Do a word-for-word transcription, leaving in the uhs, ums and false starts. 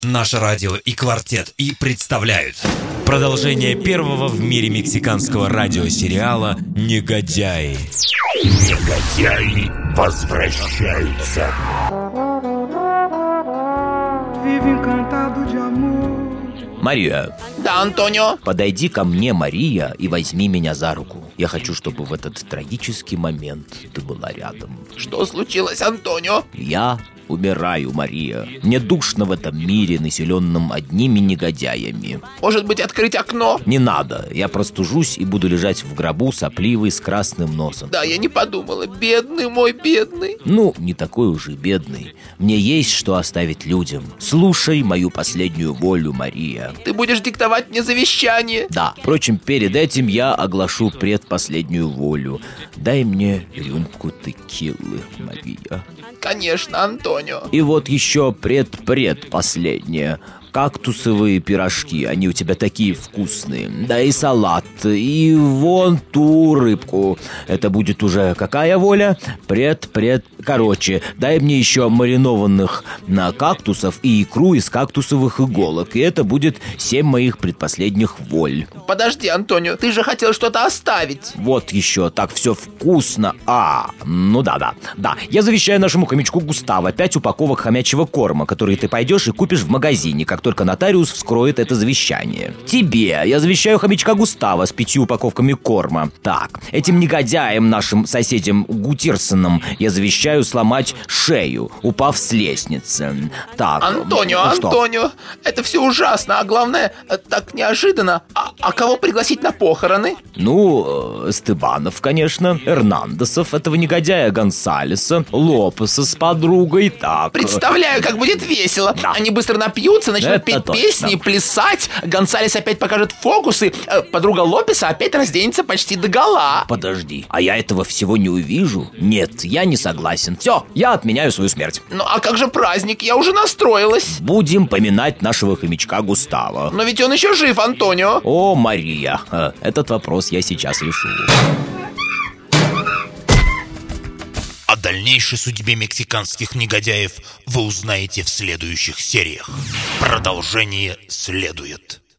Наше радио и квартет и представляют продолжение первого в мире мексиканского радиосериала «Негодяи». Негодяи возвращаются. Мария. Да, Антонио. Подойди ко мне, Мария, и возьми меня за руку. Я хочу, чтобы в этот трагический момент ты была рядом. Что случилось, Антонио? Я умираю, Мария. Мне душно в этом мире, населенном одними негодяями. Может быть, открыть окно? Не надо. Я простужусь и буду лежать в гробу сопливый с красным носом. Да, я не подумала. Бедный мой, бедный. Ну, не такой уже бедный. Мне есть что оставить людям. Слушай мою последнюю волю, Мария. Ты будешь диктовать мне завещание? Да. Впрочем, перед этим я оглашу предпоследнюю волю. Дай мне рюмку текилы, Мария. Конечно, Антонио. И вот еще предпредпоследнее. Кактусовые пирожки, они у тебя такие вкусные. Да и салат, и вон ту рыбку. Это будет уже какая воля? Пред-пред... Короче, дай мне еще маринованных на кактусов и икру из кактусовых иголок. И это будет семь моих предпоследних воль. Подожди, Антонио, ты же хотел что-то оставить. Вот еще, так все вкусно. А, ну да-да, да. Я завещаю нашему хомячку Густаво пять упаковок хомячьего корма, которые ты пойдешь и купишь в магазине, как только нотариус вскроет это завещание. Тебе я завещаю хомячка Густава с пятью упаковками корма. Так, этим негодяям, нашим соседям Гутирсонам, я завещаю сломать шею, упав с лестницы. Так, Антонио, ну, что? Антонио, это все ужасно, а главное, так неожиданно. А, а кого пригласить на похороны? Ну, э, Стебанов, конечно, Эрнандесов, этого негодяя Гонсалеса, Лопеса с подругой, так. Представляю, как будет весело. Да. Они быстро напьются, начнут Это петь точно. песни, плясать. Гонсалес опять покажет фокусы. э, Подруга Лопеса опять разденется почти догола. Подожди, а я этого всего не увижу? Нет, я не согласен. Все, я отменяю свою смерть. Ну а как же праздник? Я уже настроилась. Будем поминать нашего хомячка Густава. Но ведь он еще жив, Антонио. О, Мария, э, этот вопрос я сейчас решу. О дальнейшей судьбе мексиканских негодяев вы узнаете в следующих сериях. Продолжение следует.